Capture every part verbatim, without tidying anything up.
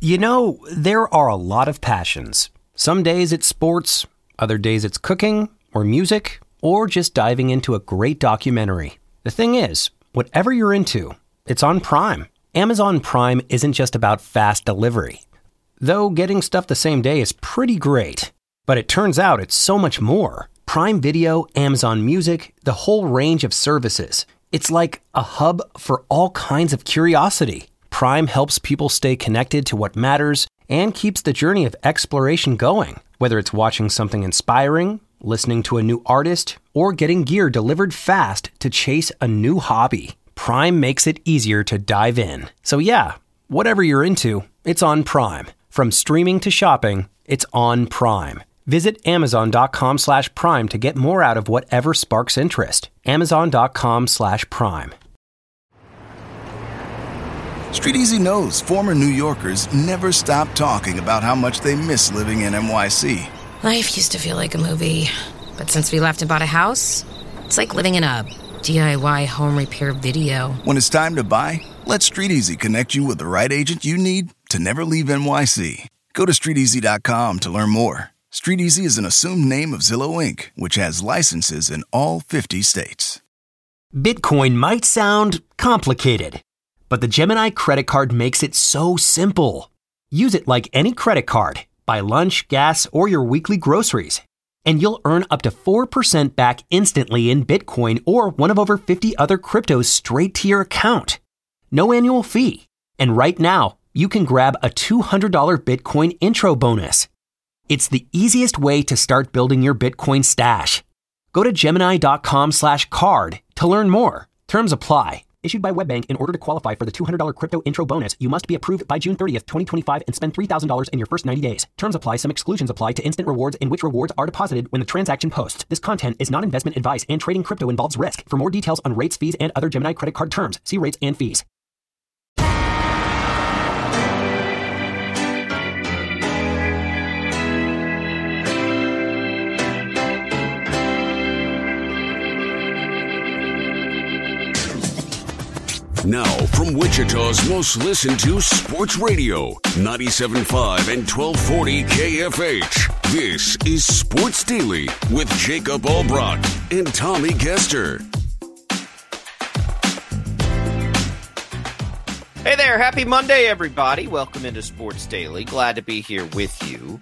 You know, there are a lot of passions. Some days it's sports, other days it's cooking or music, or just diving into a great documentary. The thing is, whatever you're into, it's on Prime. Amazon Prime isn't just about fast delivery. Though getting stuff the same day is pretty great. But it turns out it's so much more. Prime Video, Amazon Music, the whole range of services. It's like a hub for all kinds of curiosity. Prime helps people stay connected to what matters and keeps the journey of exploration going. Whether it's watching something inspiring, listening to a new artist, or getting gear delivered fast to chase a new hobby, Prime makes it easier to dive in. So yeah, whatever you're into, it's on Prime. From streaming to shopping, it's on Prime. Visit amazon.com slash prime to get more out of whatever sparks interest. Amazon.com slash prime. Street Easy knows former New Yorkers never stop talking about how much they miss living in N Y C. Life used to feel like a movie, but since we left and bought a house, it's like living in a D I Y home repair video. When it's time to buy, let Street Easy connect you with the right agent you need to never leave N Y C. Go to street easy dot com to learn more. Street Easy is an assumed name of Zillow Incorporated, which has licenses in all fifty states. Bitcoin might sound complicated, but the Gemini credit card makes it so simple. Use it like any credit card. Buy lunch, gas, or your weekly groceries, and you'll earn up to four percent back instantly in Bitcoin or one of over fifty other cryptos straight to your account. No annual fee. And right now, you can grab a two hundred dollars Bitcoin intro bonus. It's the easiest way to start building your Bitcoin stash. Go to gemini.com slash card to learn more. Terms apply. Issued by WebBank. In order to qualify for the two hundred dollars crypto intro bonus, you must be approved by June thirtieth, twenty twenty-five and spend three thousand dollars in your first ninety days. Terms apply. Some exclusions apply to instant rewards in which rewards are deposited when the transaction posts. This content is not investment advice and trading crypto involves risk. For more details on rates, fees, and other Gemini credit card terms, see rates and fees. Now, from Wichita's most listened to sports radio, ninety-seven point five and twelve forty K F H. This is Sports Daily with Jacob Albrock and Tommy Kester. Hey there, happy Monday, everybody. Welcome into Sports Daily. Glad to be here with you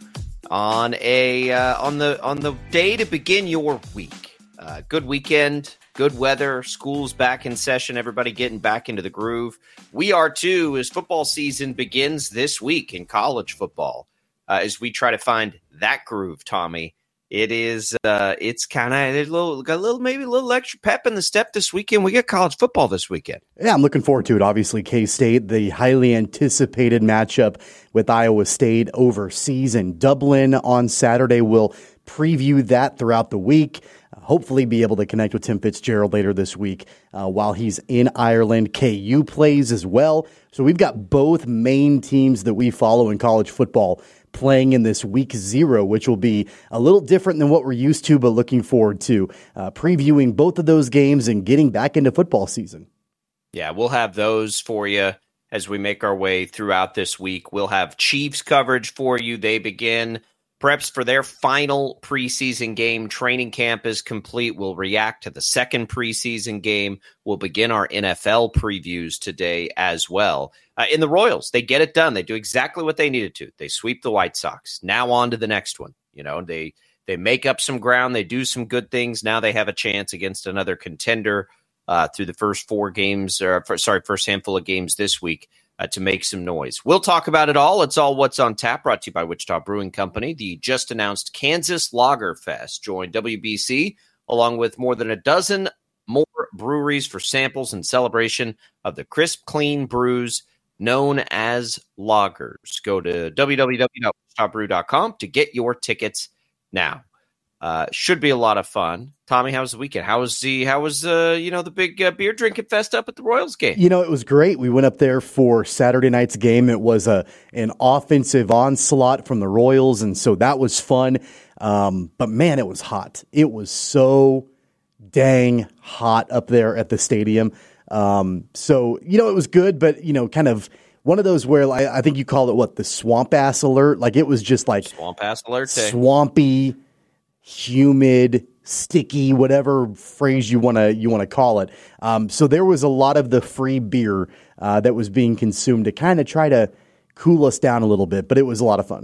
on a uh, on the on the day to begin your week. Uh, good weekend. Good weather, school's back in session, everybody getting back into the groove. We are too, as football season begins this week in college football. Uh, as we try to find that groove, Tommy, it is, uh, it's kind of a little, got a little, maybe a little extra pep in the step this weekend. We got college football this weekend. Yeah, I'm looking forward to it. Obviously, K-State, the highly anticipated matchup with Iowa State overseas in Dublin on Saturday. We'll preview that throughout the week. Hopefully be able to connect with Tim Fitzgerald later this week uh, while he's in Ireland. K U plays as well. So we've got both main teams that we follow in college football playing in this week zero, which will be a little different than what we're used to, but looking forward to uh, previewing both of those games and getting back into football season. Yeah, we'll have those for you as we make our way throughout this week. We'll have Chiefs coverage for you. They begin preps for their final preseason game. Training camp is complete. We'll react to the second preseason game. We'll begin our N F L previews today as well. Uh, in the Royals, they get it done. They do exactly what they needed to. They sweep the White Sox. Now on to the next one. You know, they they make up some ground. They do some good things. Now they have a chance against another contender uh, through the first four games, or for, sorry, first handful of games this week. Uh, to make some noise. We'll talk about it all. It's all What's on Tap, brought to you by Wichita Brewing Company. The just announced Kansas Lager Fest joined W B C along with more than a dozen more breweries for samples and celebration of the crisp, clean brews known as lagers. Go to w w w dot wichita brew dot com to get your tickets now. Uh, should be a lot of fun. Tommy, how was the weekend? How was the how was uh, you know the big uh, beer drinking fest up at the Royals game? You know, it was great. We went up there for Saturday night's game. It was a an offensive onslaught from the Royals, and so that was fun. Um, but man, it was hot. It was so dang hot up there at the stadium. Um, so you know, it was good, but you know, kind of one of those where I, I think you called it what, the swamp ass alert. Like it was just like swamp ass alert day. Swampy, humid, sticky, whatever phrase you want to you want to call it. Um, so there was a lot of the free beer uh, that was being consumed to kind of try to cool us down a little bit, but it was a lot of fun.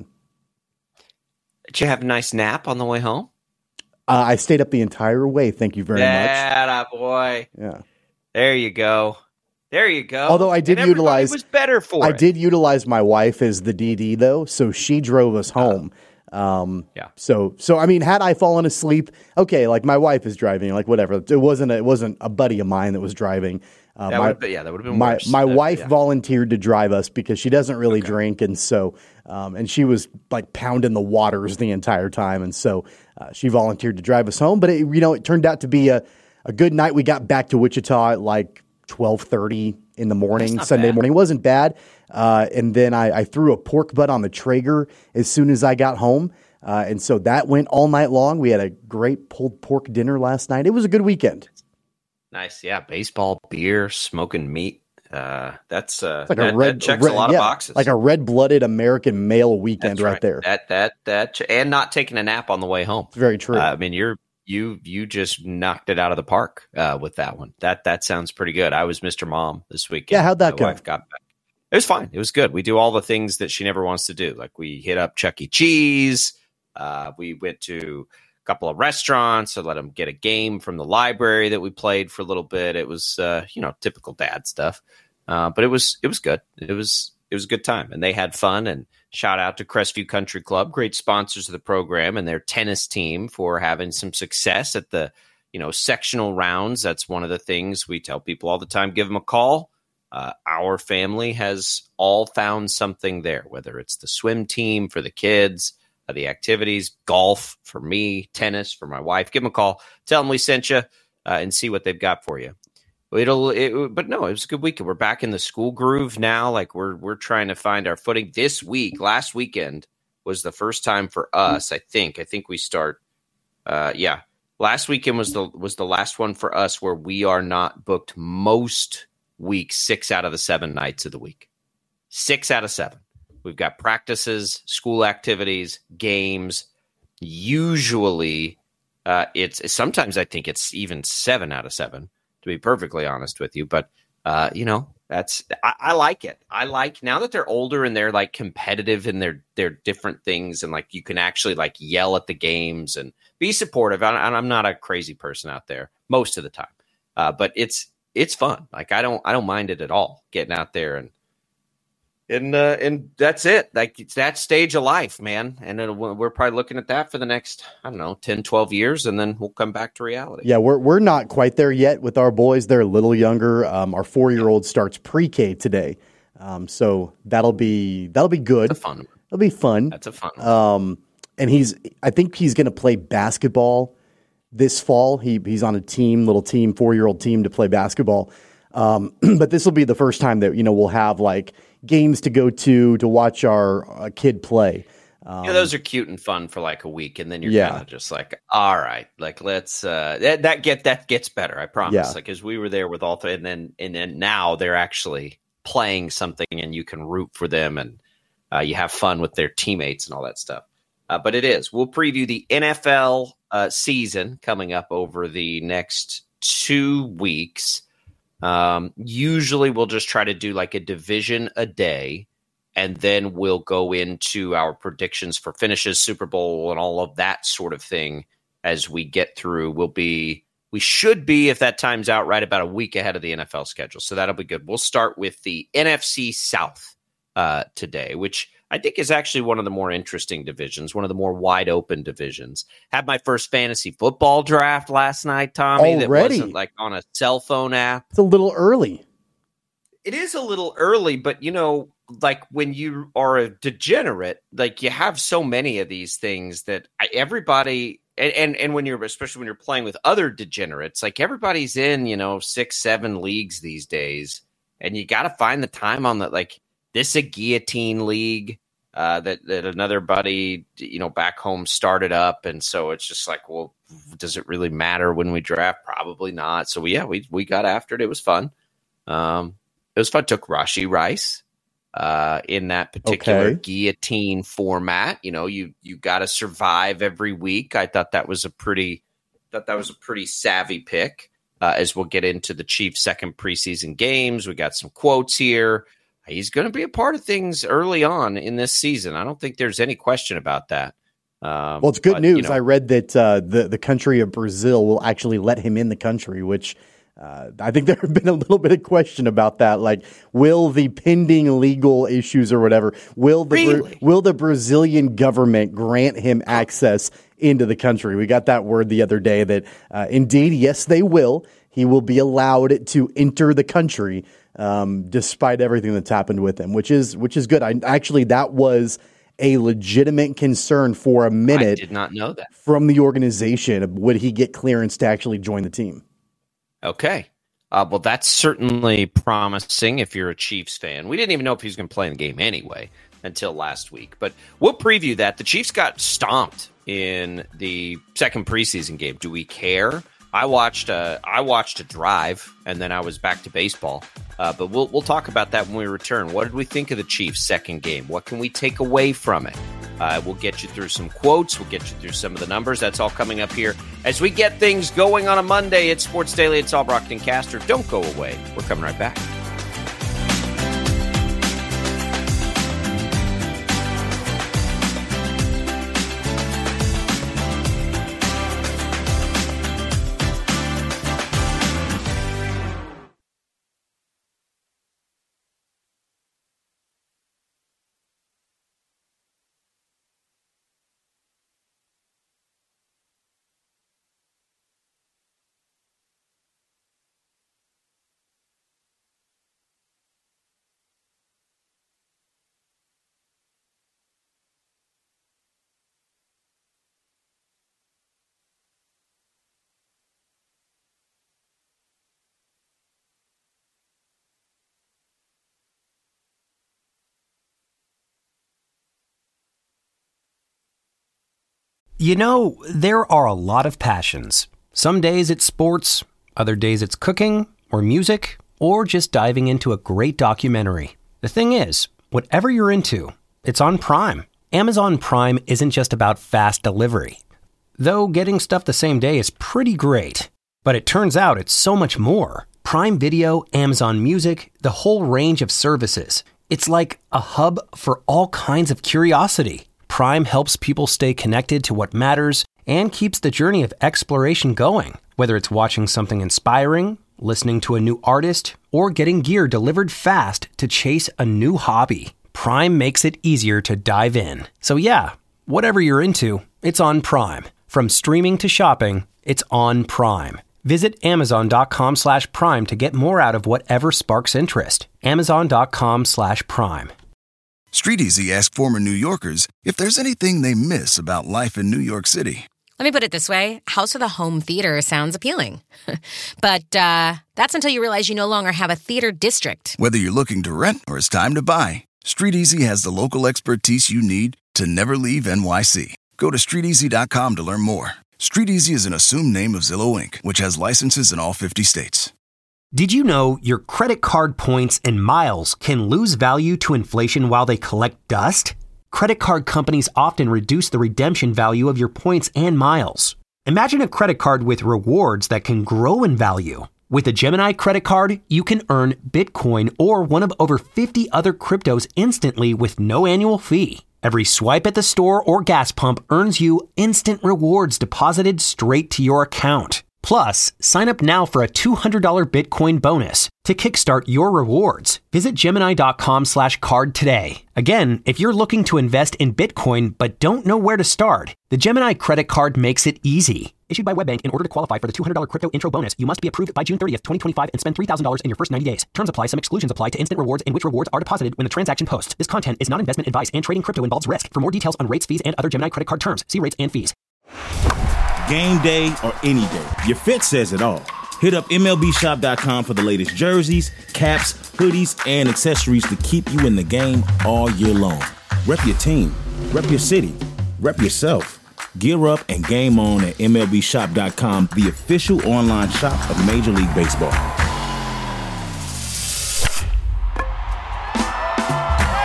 Did you have a nice nap on the way home? Uh, I stayed up the entire way. Thank you very yeah, much. boy. Yeah. There you go. There you go. Although I did and utilize, was better for I it. did utilize my wife as the D D though, so she drove us home. Um, yeah. So, so I mean, had I fallen asleep, okay, like my wife is driving, like whatever. It wasn't. A, it wasn't a buddy of mine that was driving. Uh, that my, would been, yeah, that would have been my worse. my that, wife yeah. volunteered to drive us because she doesn't really okay. drink, and so um, and she was like pounding the waters the entire time, and so uh, she volunteered to drive us home. But it, you know, it turned out to be a a good night. We got back to Wichita at like twelve thirty in the morning, Sunday bad. morning. It wasn't bad. Uh, and then I, I threw a pork butt on the Traeger as soon as I got home. Uh, and so that went all night long. We had a great pulled pork dinner last night. It was a good weekend. Nice. Yeah. Baseball, beer, smoking meat. Uh, that's uh, like that, a red, that checks red, a lot yeah, of boxes. Like a red-blooded American male weekend that's right, right there. That, that, that, and not taking a nap on the way home. It's very true. Uh, I mean, you're, You you just knocked it out of the park uh, with that one. That that sounds pretty good. I was Mister Mom this weekend. Yeah, how'd that My go? Wife got back. It was fine. It was good. We do all the things that she never wants to do. Like we hit up Chuck E. Cheese. Uh, we went to a couple of restaurants. So let them get a game from the library that we played for a little bit. It was uh, you know typical dad stuff, uh, but it was it was good. It was it was a good time, and they had fun. And shout out to Crestview Country Club, great sponsors of the program, and their tennis team for having some success at the, you know, sectional rounds. That's one of the things we tell people all the time. Give them a call. Uh, our family has all found something there, whether it's the swim team for the kids, uh, the activities, golf for me, tennis for my wife. Give them a call. Tell them we sent you uh, and see what they've got for you. It'll, it, but no, it was a good weekend. We're back in the school groove now. Like we're we're trying to find our footing this week. Last weekend was the first time for us. I think. I think we start. Uh, yeah, last weekend was the was the last one for us where we are not booked most weeks. Six out of the seven nights of the week. Six out of seven. We've got practices, school activities, games. Usually, uh, it's sometimes I think it's even seven out of seven. To be perfectly honest with you, but uh, you know, that's I, I like it. I like now that they're older and they're like competitive in their their different things, and like you can actually like yell at the games and be supportive. And I'm not a crazy person out there most of the time, uh, but it's it's fun. Like I don't I don't mind it at all getting out there and and uh, and that's it. Like it's that stage of life, man. And it'll, we're probably looking at that for the next, I don't know, ten, twelve years, and then we'll come back to reality. Yeah, we're we're not quite there yet with our boys. They're a little younger. Um, our four-year-old starts pre-K today, um, so that'll be that'll be good. That's a fun one. It'll be fun. That's a fun one. Um, and he's I think he's going to play basketball this fall. He he's on a team, little team, four-year-old team to play basketball. Um, but this will be the first time that you know we'll have like games to go to to watch our uh, kid play. Um, yeah, those are cute and fun for like a week, and then you're yeah. kind of just like, all right, like let's uh, that, that get that gets better. I promise. Yeah. Like as we were there with all three, and then and then now they're actually playing something, and you can root for them, and uh, you have fun with their teammates and all that stuff. Uh, but it is. We'll preview the N F L uh, season coming up over the next two weeks. Um, usually we'll just try to do like a division a day, and then we'll go into our predictions for finishes, Super Bowl, and all of that sort of thing as we get through. We'll be, we should be, if that time's out, right about a week ahead of the N F L schedule. So that'll be good. We'll start with the N F C South uh, today, which I think is actually one of the more interesting divisions, one of the more wide open divisions. Had my first fantasy football draft last night, Tommy. Already? That wasn't like on a cell phone app. It's a little early. It is a little early, but you know, like when you are a degenerate, like you have so many of these things that I, everybody, and, and and when you're, especially when you're playing with other degenerates, like everybody's in, you know, six, seven leagues these days, and you got to find the time on that. Like this, a guillotine league uh, that that another buddy, you know, back home started up, and so it's just like, well, does it really matter when we draft? Probably not. So we, yeah, we we got after it. It was fun. Um, it was fun. Took Rashee Rice. uh, in that particular Okay. guillotine format. You know, you you got to survive every week. I thought that was a pretty thought that was a pretty savvy pick. Uh, as we'll get into the Chiefs' second preseason games, we got some quotes here. He's going to be a part of things early on in this season. I don't think there's any question about that. Um, well, it's good but, news. You know, I read that uh, the the country of Brazil will actually let him in the country, which uh, I think there have been a little bit of question about that. Like, will the pending legal issues or whatever, will the Really? will the Brazilian government grant him access into the country? We got that word the other day that uh, indeed, yes, they will. He will be allowed to enter the country, um, despite everything that's happened with him, which is which is good. I actually that was a legitimate concern for a minute. I did not know that from the organization. Would he get clearance to actually join the team? Okay. Uh, well, that's certainly promising if you're a Chiefs fan. We didn't even know if he was going to play in the game anyway until last week. But we'll preview that. The Chiefs got stomped in the second preseason game. Do we care? I watched a, I watched a drive, and then I was back to baseball. Uh, but we'll we'll talk about that when we return. What did we think of the Chiefs' second game? What can we take away from it? Uh, we'll get you through some quotes. We'll get you through some of the numbers. That's all coming up here as we get things going on a Monday. It's Sports Daily. It's all Brockton Caster. Don't go away. We're coming right back. You know, there are a lot of passions. Some days it's sports, other days it's cooking or music, or just diving into a great documentary. The thing is, whatever you're into, it's on Prime. Amazon Prime isn't just about fast delivery. Though getting stuff the same day is pretty great. But it turns out it's so much more. Prime Video, Amazon Music, the whole range of services. It's like a hub for all kinds of curiosity. Prime helps people stay connected to what matters and keeps the journey of exploration going. Whether it's watching something inspiring, listening to a new artist, or getting gear delivered fast to chase a new hobby, Prime makes it easier to dive in. So yeah, whatever you're into, it's on Prime. From streaming to shopping, it's on Prime. Visit amazon.com slash prime to get more out of whatever sparks interest. Amazon.com slash prime. StreetEasy asked former New Yorkers if there's anything they miss about life in New York City. Let me put it this way. House with a home theater sounds appealing. But uh, that's until you realize you no longer have a theater district. Whether you're looking to rent or it's time to buy, StreetEasy has the local expertise you need to never leave N Y C. Go to street easy dot com to learn more. StreetEasy is an assumed name of Zillow Incorporated, which has licenses in all fifty states. Did you know your credit card points and miles can lose value to inflation while they collect dust? Credit card companies often reduce the redemption value of your points and miles. Imagine a credit card with rewards that can grow in value. With a Gemini credit card, you can earn Bitcoin or one of over fifty other cryptos instantly with no annual fee. Every swipe at the store or gas pump earns you instant rewards deposited straight to your account. Plus, sign up now for a two hundred dollars Bitcoin bonus to kickstart your rewards. Visit Gemini.com slash card today. Again, if you're looking to invest in Bitcoin but don't know where to start, the Gemini credit card makes it easy. Issued by WebBank, in order to qualify for the two hundred dollars crypto intro bonus, you must be approved by June thirtieth, twenty twenty-five and spend three thousand dollars in your first ninety days. Terms apply. Some exclusions apply to instant rewards in which rewards are deposited when the transaction posts. This content is not investment advice and trading crypto involves risk. For more details on rates, fees, and other Gemini credit card terms, see rates and fees. Game day or any day, your fit says it all. Hit up M L B shop dot com for the latest jerseys, caps, hoodies, and accessories to keep you in the game all year long. Rep your team, rep your city, rep yourself. Gear up and game on at M L B shop dot com, the official online shop of Major League Baseball.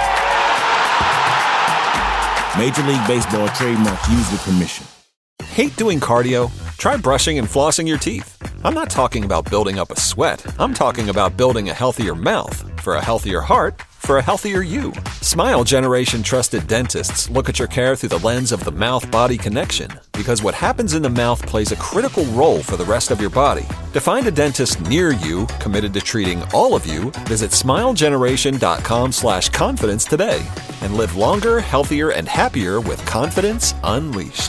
Major League Baseball trademarks used with permission. Hate doing cardio? Try brushing and flossing your teeth. I'm not talking about building up a sweat. I'm talking about building a healthier mouth. For a healthier heart, for a healthier you. Smile Generation trusted dentists look at your care through the lens of the mouth-body connection, because what happens in the mouth plays a critical role for the rest of your body. To find a dentist near you committed to treating all of you, visit smilegeneration.com slash confidence today and live longer, healthier, and happier with confidence unleashed.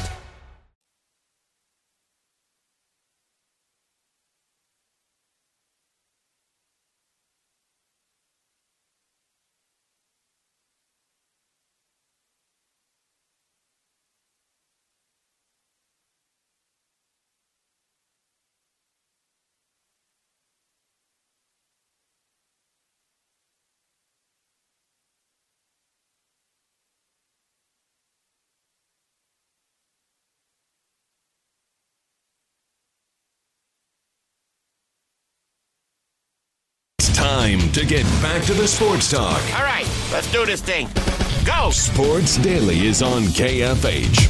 Time to get back to the sports talk. All right, let's do this thing. Go! Sports Daily is on K F H.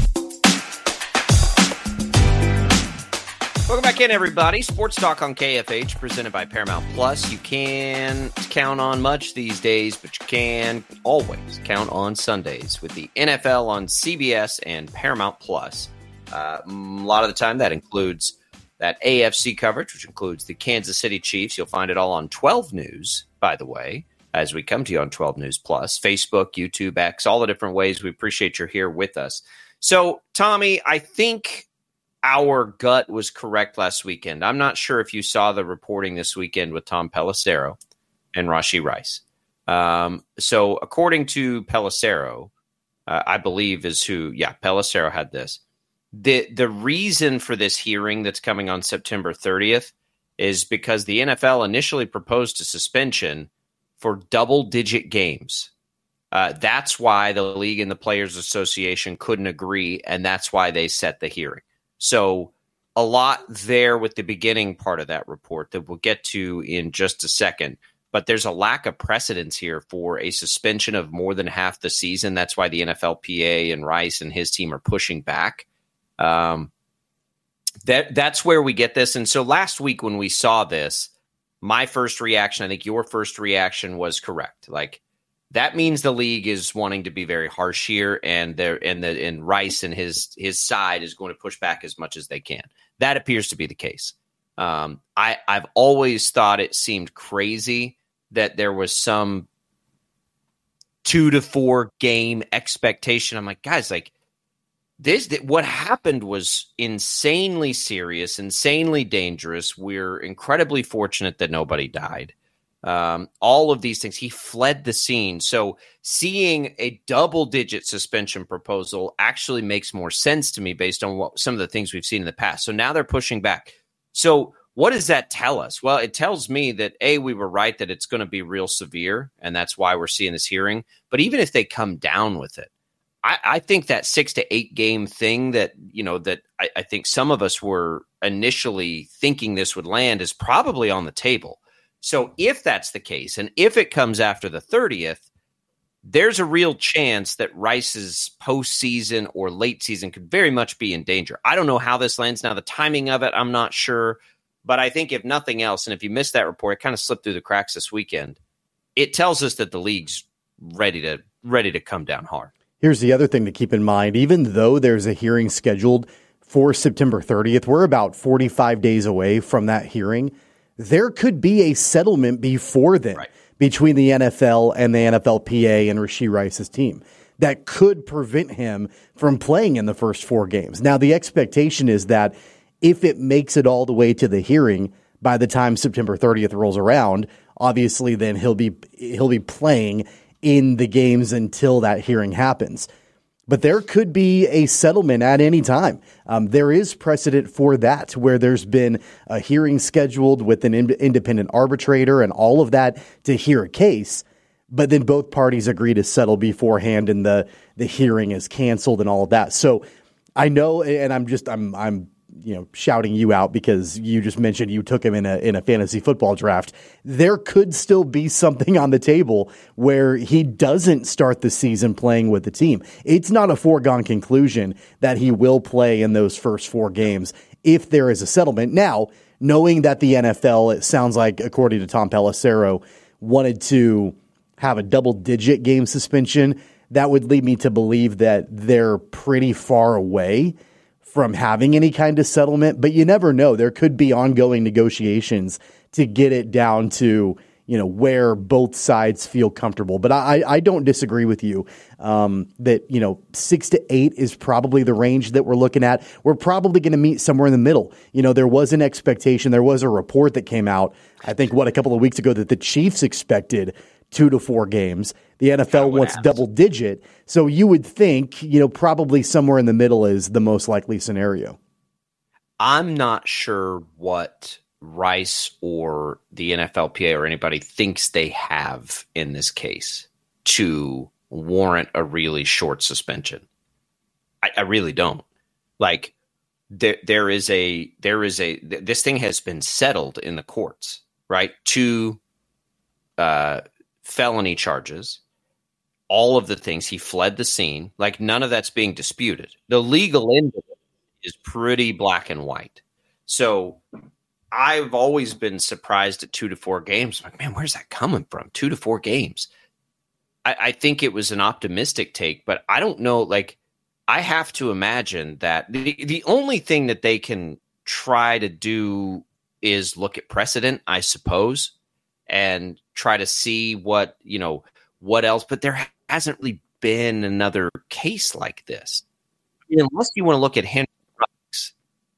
Welcome back in, everybody. Sports Talk on K F H, presented by Paramount Plus. You can't count on much these days, but you can always count on Sundays with the N F L on C B S and Paramount Plus. Uh, a lot of the time, that includes that A F C coverage, which includes the Kansas City Chiefs. You'll find it all on twelve News, by the way, as we come to you on twelve News Plus, Facebook, YouTube, X, all the different ways. We appreciate you're here with us. So, Tommy, I think our gut was correct last weekend. I'm not sure if you saw the reporting this weekend with Tom Pelissero and Rashee Rice. Um, so, according to Pelissero, uh, I believe is who, yeah, Pelissero had this. The the reason for this hearing that's coming on September thirtieth is because the N F L initially proposed a suspension for double-digit games. Uh, that's why the league and the Players Association couldn't agree, and that's why they set the hearing. So a lot there with the beginning part of that report that we'll get to in just a second. But there's a lack of precedence here for a suspension of more than half the season. That's why the N F L P A and Rice and his team are pushing back. Um, that that's where we get this. And so last week when we saw this, my first reaction, I think your first reaction was correct. Like, that means the league is wanting to be very harsh here, and there and the and Rice and his his side is going to push back as much as they can. That appears to be the case. Um, I I've always thought it seemed crazy that there was some two to four game expectation. I'm like, guys, like. This, what happened was insanely serious, insanely dangerous. We're incredibly fortunate that nobody died. Um, all of these things. He fled the scene. So seeing a double-digit suspension proposal actually makes more sense to me based on what some of the things we've seen in the past. So now they're pushing back. So what does that tell us? Well, it tells me that, A, we were right that it's going to be real severe, and that's why we're seeing this hearing. But even if they come down with it, I, I think that six to eight game thing that, you know, that I, I think some of us were initially thinking this would land is probably on the table. So if that's the case, and if it comes after the thirtieth, there's a real chance that Rice's postseason or late season could very much be in danger. I don't know how this lands now. The timing of it, I'm not sure. But I think if nothing else, and if you missed that report, it kind of slipped through the cracks this weekend. It tells us that the league's ready to ready to come down hard. Here's the other thing to keep in mind. Even though there's a hearing scheduled for September thirtieth, we're about forty-five days away from that hearing. There could be a settlement before then right. between the N F L and the N F L P A and Rashee Rice's team that could prevent him from playing in the first four games. Now, the expectation is that if it makes it all the way to the hearing by the time September thirtieth rolls around, obviously then he'll be he'll be playing in the games until that hearing happens. But there could be a settlement at any time. Um, there is precedent for that, where there's been a hearing scheduled with an in- independent arbitrator and all of that to hear a case, but then both parties agree to settle beforehand and the, the hearing is canceled and all of that. So I know, and I'm just, I'm, I'm you know, shouting you out because you just mentioned you took him in a in a fantasy football draft. There could still be something on the table where he doesn't start the season playing with the team. It's not a foregone conclusion that he will play in those first four games if there is a settlement. Now, knowing that the N F L, it sounds like, according to Tom Pelissero, wanted to have a double-digit game suspension, that would lead me to believe that they're pretty far away from having any kind of settlement. But you never know. There could be ongoing negotiations to get it down to, you know, where both sides feel comfortable. But I, I don't disagree with you um, that, you know, six to eight is probably the range that we're looking at. We're probably going to meet somewhere in the middle. You know, there was an expectation. There was a report that came out, I think, what, a couple of weeks ago, that the Chiefs expected two to four games. The N F L wants double digit. So you would think, you know, probably somewhere in the middle is the most likely scenario. I'm not sure what Rice or the N F L P A or anybody thinks they have in this case to warrant a really short suspension. I, I really don't. Like, there, there is a, there is a, this thing has been settled in the courts, right? Two uh, felony charges, all of the things. He fled the scene. Like, none of that's being disputed. The legal end of it is pretty black and white. So I've always been surprised at two to four games. I'm like, man, where's that coming from? Two to four games. I, I think it was an optimistic take, but I don't know. Like, I have to imagine that the, the only thing that they can try to do is look at precedent, I suppose, and try to see what, you know, what else. But there hasn't really been another case like this. I mean, unless you want to look at Henry Ruggs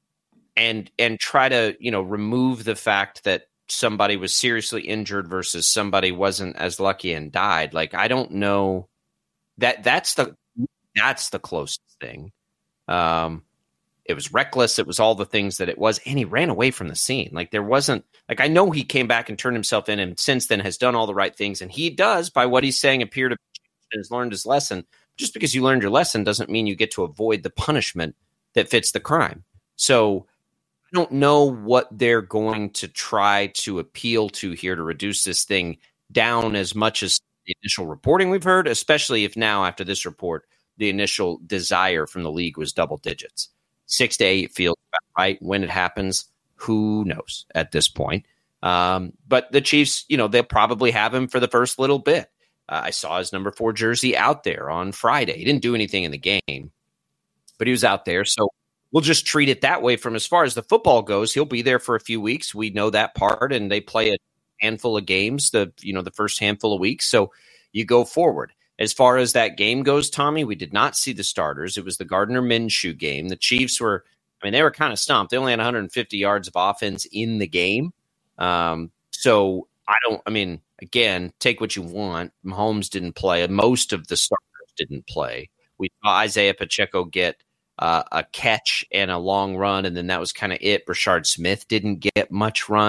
and and try to, you know, remove the fact that somebody was seriously injured versus somebody wasn't as lucky and died. Like, I don't know that that's the that's the closest thing. Um, it was reckless. It was all the things that it was, and he ran away from the scene. Like, there wasn't like I know he came back and turned himself in, and since then has done all the right things, and he does, by what he's saying, appear to has learned his lesson. Just because you learned your lesson doesn't mean you get to avoid the punishment that fits the crime. So I don't know what they're going to try to appeal to here to reduce this thing down as much as the initial reporting we've heard, especially if now after this report, the initial desire from the league was double digits. Six to eight feels about right. When it happens, who knows at this point. Um, but the Chiefs, you know, they'll probably have him for the first little bit. Uh, I saw his number four jersey out there on Friday. He didn't do anything in the game, but he was out there. So we'll just treat it that way. From as far as the football goes, he'll be there for a few weeks. We know that part, and they play a handful of games, the, you know, the first handful of weeks. So you go forward. As far as that game goes, Tommy, we did not see the starters. It was the Gardner Minshew game. The Chiefs were, I mean, they were kind of stumped. They only had one hundred fifty yards of offense in the game. Um, so I don't, I mean, again, take what you want. Mahomes didn't play. Most of the starters didn't play. We saw Isaiah Pacheco get uh, a catch and a long run, and then that was kind of it. Rashard Smith didn't get much run.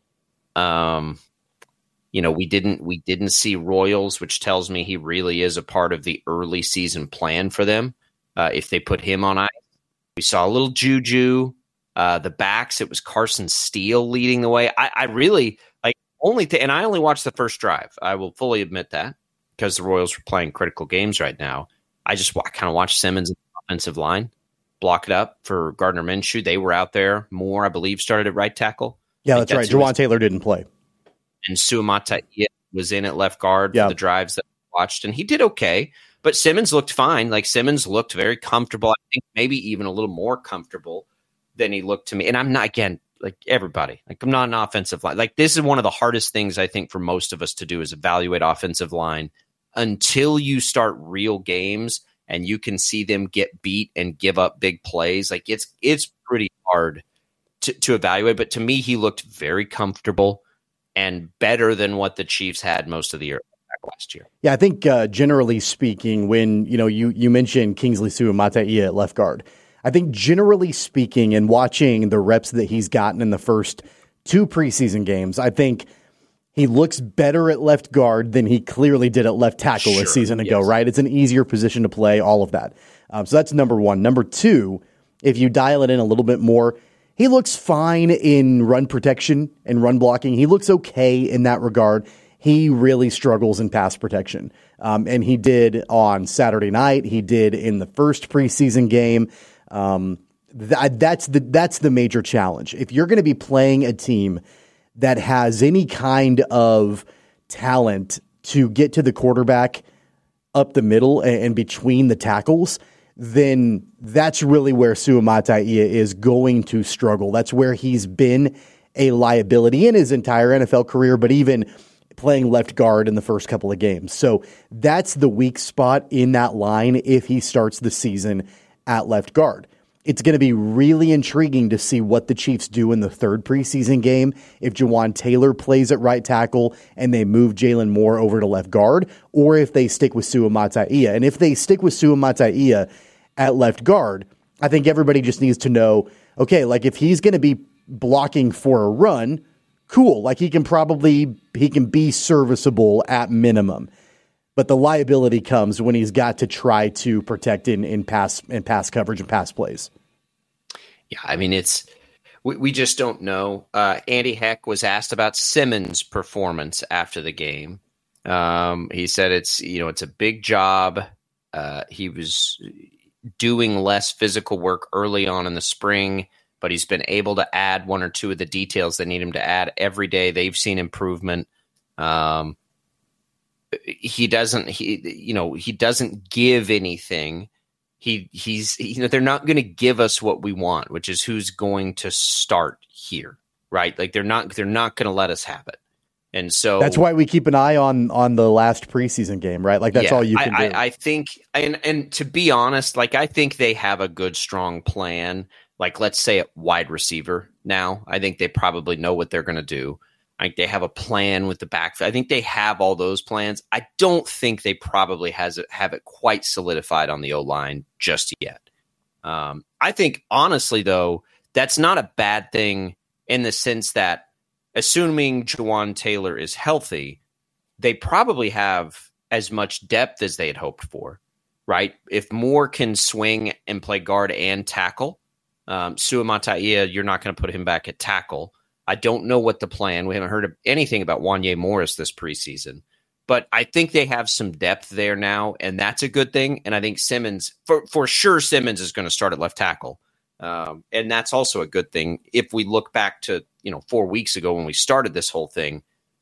Um, you know, we didn't we didn't see Royals, which tells me he really is a part of the early season plan for them. Uh, if they put him on ice, we saw a little Juju. Uh, the backs, it was Carson Steele leading the way. I, I really like only, th- and I only watched the first drive. I will fully admit that because the Royals were playing critical games right now. I just I kind of watched Simmons and the offensive line block it up for Gardner Minshew. They were out there. Moore, I believe, started at right tackle. Yeah, that's, that's right. Jawan Taylor didn't play. And Suamata was in at left guard yeah. for the drives that I watched, and he did okay. But Simmons looked fine. Like, Simmons looked very comfortable. I think maybe even a little more comfortable than he looked to me. And I'm not, again, like everybody, like I'm not an offensive line. Like, this is one of the hardest things I think for most of us to do is evaluate offensive line until you start real games and you can see them get beat and give up big plays. Like, it's it's pretty hard to, to evaluate. But to me, he looked very comfortable and better than what the Chiefs had most of the year last year. Yeah, I think uh, generally speaking, when you know you you mentioned Kingsley Suamataia at left guard, I think generally speaking, and watching the reps that he's gotten in the first two preseason games, I think he looks better at left guard than he clearly did at left tackle sure, a season ago. yes. Right? It's an easier position to play. All of that. Um, so that's number one. Number two if you dial it in a little bit more, he looks fine in run protection and run blocking. He looks okay in that regard. He really struggles in pass protection. Um, and he did on Saturday night. He did in the first preseason game. Um, th- that's the that's the major challenge. If you're going to be playing a team that has any kind of talent to get to the quarterback up the middle and, and between the tackles, then that's really where Suamataia is going to struggle. That's where he's been a liability in his entire N F L career, but even playing left guard in the first couple of games. So that's the weak spot in that line if he starts the season at left guard. It's going to be really intriguing to see what the Chiefs do in the third preseason game if Jawaan Taylor plays at right tackle and they move Jalen Moore over to left guard, or if they stick with Suamataia. And if they stick with Suamataia at left guard, I think everybody just needs to know, okay, like if he's going to be blocking for a run, cool. Like he can probably, he can be serviceable at minimum. But the liability comes when he's got to try to protect in, in pass in pass coverage and pass plays. Yeah, I mean, it's we, we just don't know. Uh, Andy Heck was asked about Simmons' performance after the game. Um, he said it's you know it's a big job. Uh, he was doing less physical work early on in the spring, but he's been able to add one or two of the details they need him to add every day. They've seen improvement. Um, he doesn't, he, you know, he doesn't give anything. He, he's, you know, they're not going to give us what we want, which is who's going to start here, right? Like they're not, they're not going to let us have it. And so that's why we keep an eye on, on the last preseason game, right? Like that's yeah, all you can I, do. I, I think, and, and to be honest, like I think they have a good, strong plan. Like, let's say at wide receiver now, I think they probably know what they're going to do. I think they have a plan with the back. I think they have all those plans. I don't think they probably has it, have it quite solidified on the O-line just yet. Um, I think, honestly, though, that's not a bad thing in the sense that assuming Jawaan Taylor is healthy, they probably have as much depth as they had hoped for, right? If Moore can swing and play guard and tackle, um, Suamataia, you're not going to put him back at tackle. I don't know what the plan. We haven't heard of anything about Wanya Morris this preseason, but I think they have some depth there now, and that's a good thing. And I think Simmons, for, for sure, Simmons is going to start at left tackle. Um, and that's also a good thing. If we look back to, you know, four weeks ago when we started this whole thing,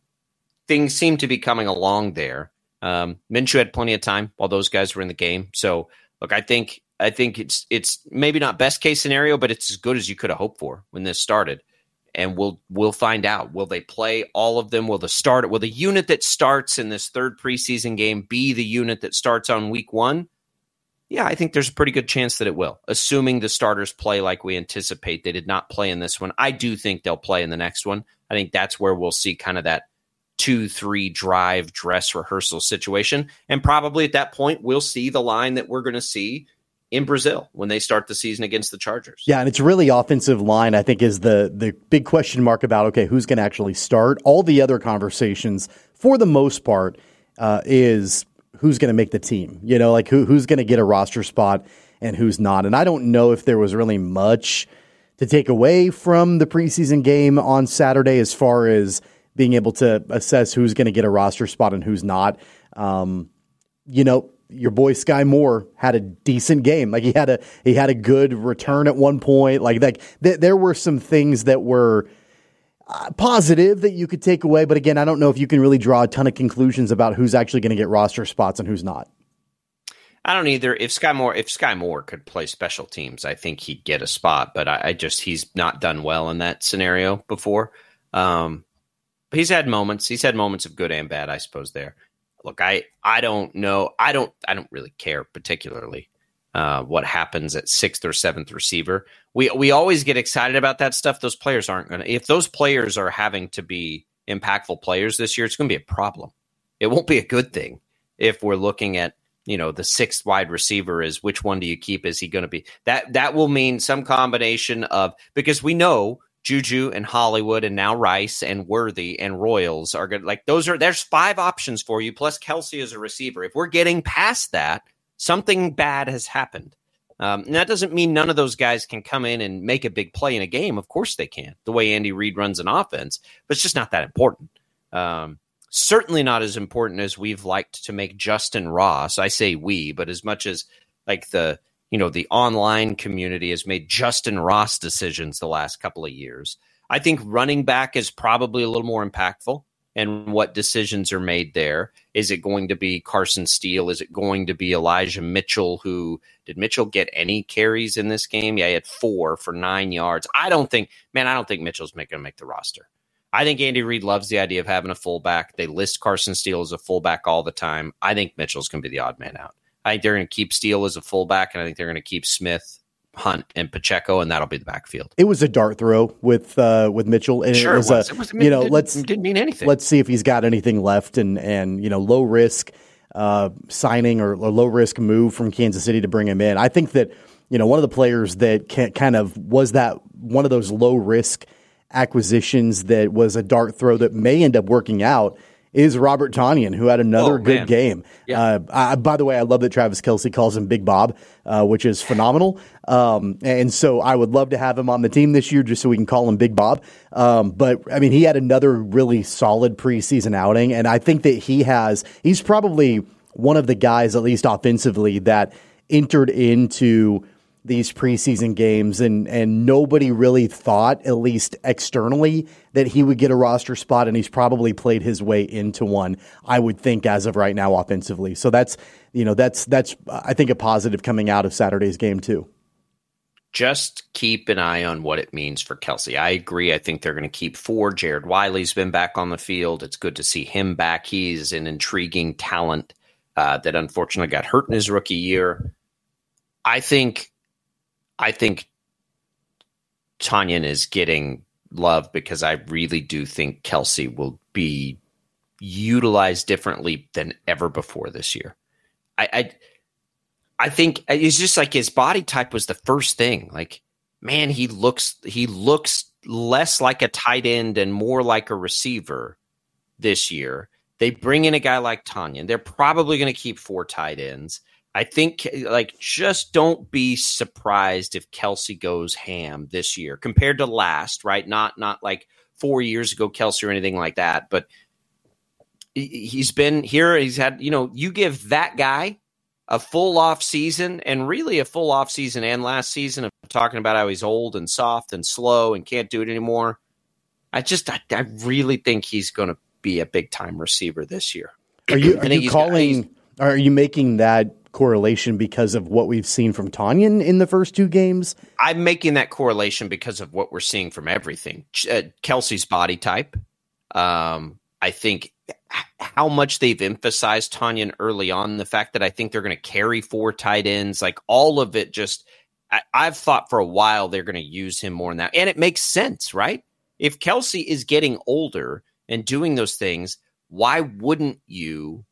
things seem to be coming along there. Um, Minshew had plenty of time while those guys were in the game. So look, I think, I think it's, it's maybe not best case scenario, but it's as good as you could have hoped for when this started. And we'll we'll find out. Will they play all of them? Will the start? Will the unit that starts in this third preseason game be the unit that starts on week one? Yeah, I think there's a pretty good chance that it will, assuming the starters play like we anticipate. They did not play in this one. I do think they'll play in the next one. I think that's where we'll see kind of that two, three drive dress rehearsal situation. And probably at that point, we'll see the line that we're going to see in Brazil when they start the season against the Chargers. Yeah, and it's really offensive line, I think, is the the big question mark about, okay, who's going to actually start? All the other conversations, for the most part, uh, is who's going to make the team. You know, like who who's going to get a roster spot and who's not. And I don't know if there was really much to take away from the preseason game on Saturday as far as being able to assess who's going to get a roster spot and who's not. Um, you know, your boy Sky Moore had a decent game. Like he had a he had a good return at one point. Like like th- there were some things that were uh, positive that you could take away. But again, I don't know if you can really draw a ton of conclusions about who's actually going to get roster spots and who's not. I don't either. If Sky Moore if Sky Moore could play special teams, I think he'd get a spot. But I, I just he's not done well in that scenario before. Um, but he's had moments. He's had moments of good and bad, I suppose. There. Look, I, I don't know. I don't I don't really care particularly uh, what happens at sixth or seventh receiver. We we always get excited about that stuff. Those players aren't going to. If those players are having to be impactful players this year, it's going to be a problem. It won't be a good thing if we're looking at, you know, the sixth wide receiver is which one do you keep? Is he going to be that? That will mean some combination of, because we know Juju and Hollywood and now Rice and Worthy and Royals are good. Like those are, there's five options for you plus Kelsey as a receiver. If we're getting past that, something bad has happened. Um, and that doesn't mean none of those guys can come in and make a big play in a game. Of course they can, the way Andy Reid runs an offense, but it's just not that important. Um, certainly not as important as we've liked to make Justin Ross. I say we, but as much as like the, you know, the online community has made Justin Ross decisions the last couple of years. I think running back is probably a little more impactful. And what decisions are made there. Is it going to be Carson Steele? Is it going to be Elijah Mitchell? Who did Mitchell get any carries in this game? Yeah, he had four for nine yards. I don't think, man, I don't think Mitchell's going to make the roster. I think Andy Reid loves the idea of having a fullback. They list Carson Steele as a fullback all the time. I think Mitchell's going to be the odd man out. I think they're going to keep Steele as a fullback, and I think they're going to keep Smith, Hunt, and Pacheco, and that'll be the backfield. It was a dart throw with uh, with Mitchell, and sure it was, it was. a it was, you know, it didn't, let's didn't mean anything. Let's see if he's got anything left, and and you know, low risk uh, signing or, or low risk move from Kansas City to bring him in. I think that you know one of the players that can, kind of was that one of those low risk acquisitions that was a dart throw that may end up working out is Robert Tonyan, who had another oh, good man. game. Yeah. Uh, I, by the way, I love that Travis Kelce calls him Big Bob, uh, which is phenomenal. Um, and so I would love to have him on the team this year just so we can call him Big Bob. Um, but, I mean, he had another really solid preseason outing, and I think that he has – he's probably one of the guys, at least offensively, that entered into – these preseason games, and and nobody really thought, at least externally, that he would get a roster spot, and he's probably played his way into one, I would think, as of right now offensively. So that's, you know, that's, that's I think, a positive coming out of Saturday's game too. Just keep an eye on what it means for Kelce. I agree. I think they're going to keep four. Jared Wiley's been back on the field. It's good to see him back. He's an intriguing talent uh, that unfortunately got hurt in his rookie year. I think I think Tonyan is getting love because I really do think Kelce will be utilized differently than ever before this year. I, I, I think it's just like his body type was the first thing. Like, man, he looks he looks less like a tight end and more like a receiver this year. They bring in a guy like Tonyan. They're probably going to keep four tight ends. I think, like, just don't be surprised if Kelce goes ham this year compared to last, right? Not not like four years ago, Kelce, or anything like that. But he's been here. He's had, you know, you give that guy a full off season, and really a full off season and last season of talking about how he's old and soft and slow and can't do it anymore. I just, I, I really think he's going to be a big time receiver this year. Are you, are you calling, got, are you making that correlation because of what we've seen from Tonyan in the first two games? I'm making that correlation because of what we're seeing from everything. Uh, Kelce's body type. Um, I think how much they've emphasized Tonyan early on, the fact that I think they're going to carry four tight ends, like all of it just, I, I've thought for a while they're going to use him more in that. And it makes sense, right? If Kelce is getting older and doing those things, why wouldn't you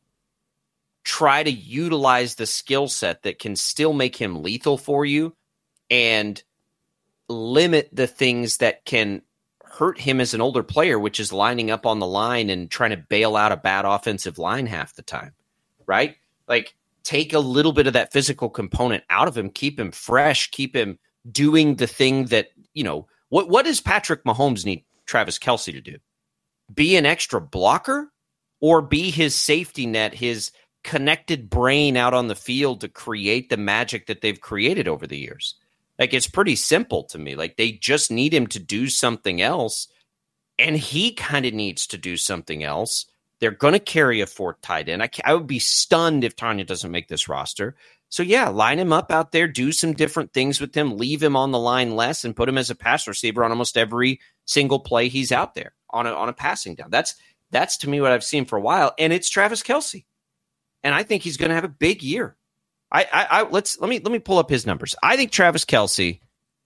try to utilize the skill set that can still make him lethal for you and limit the things that can hurt him as an older player, which is lining up on the line and trying to bail out a bad offensive line half the time, right? Like, take a little bit of that physical component out of him, keep him fresh, keep him doing the thing that, you know, what, what does Patrick Mahomes need Travis Kelce to do? Be an extra blocker or be his safety net, his connected brain out on the field to create the magic that they've created over the years? Like, it's pretty simple to me. Like, they just need him to do something else, and he kind of needs to do something else. They're going to carry a fourth tight end. I, I would be stunned if Tonyan doesn't make this roster. So, yeah, line him up out there, do some different things with him, leave him on the line less, and put him as a pass receiver on almost every single play he's out there on a, on a passing down. That's, that's to me what I've seen for a while, and it's Travis Kelce. And I think he's going to have a big year. I, I, I let's let me let me pull up his numbers. I think Travis Kelce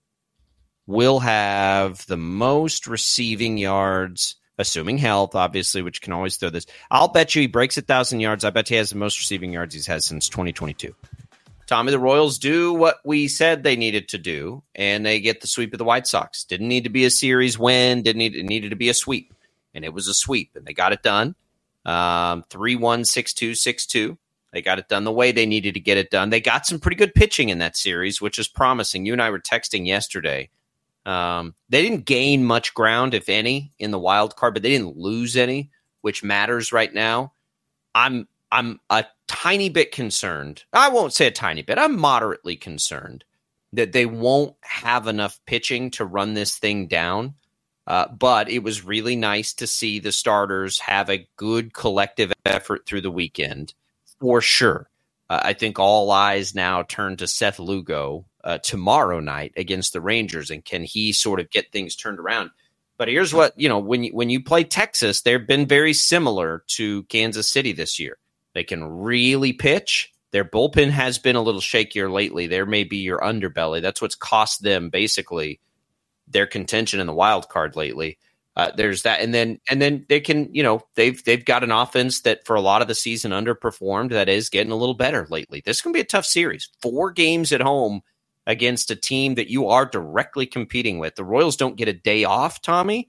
will have the most receiving yards, assuming health, obviously, which can always throw this. I'll bet you he breaks a thousand yards. I bet he has the most receiving yards he's had since twenty twenty-two. Tommy, the Royals do what we said they needed to do, and they get the sweep of the White Sox. Didn't need to be a series win. Didn't need it needed to be a sweep, and it was a sweep, and they got it done. Um, three one, six two, six two. They got it done the way they needed to get it done. They got some pretty good pitching in that series, which is promising. You and I were texting yesterday. Um, they didn't gain much ground, if any, in the wild card, but they didn't lose any, which matters right now. I'm I'm a tiny bit concerned. I won't say a tiny bit. I'm moderately concerned that they won't have enough pitching to run this thing down. Uh, but it was really nice to see the starters have a good collective effort through the weekend, for sure. Uh, I think all eyes now turn to Seth Lugo uh, tomorrow night against the Rangers, and can he sort of get things turned around? But here's what, you know, when you, when you play Texas, they've been very similar to Kansas City this year. They can really pitch. Their bullpen has been a little shakier lately. There may be your underbelly. That's what's cost them basically their contention in the wild card lately. Uh, there's that, and then and then they can, you know, they've they've got an offense that for a lot of the season underperformed. That is getting a little better lately. This is going to be a tough series. Four games at home against a team that you are directly competing with. The Royals don't get a day off, Tommy,